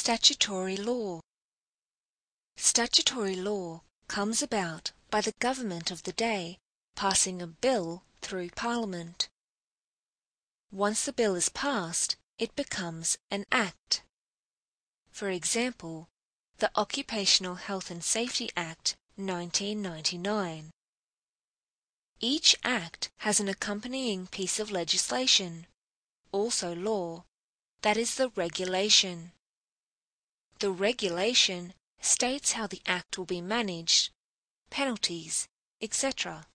Statutory law. Statutory law comes about by the government of the day passing a bill through Parliament. Once the bill is passed, it becomes an Act. For example, the Occupational Health and Safety Act 1999. Each Act has an accompanying piece of legislation, also law, that is the regulation. The regulation states how the Act will be managed, penalties, etc.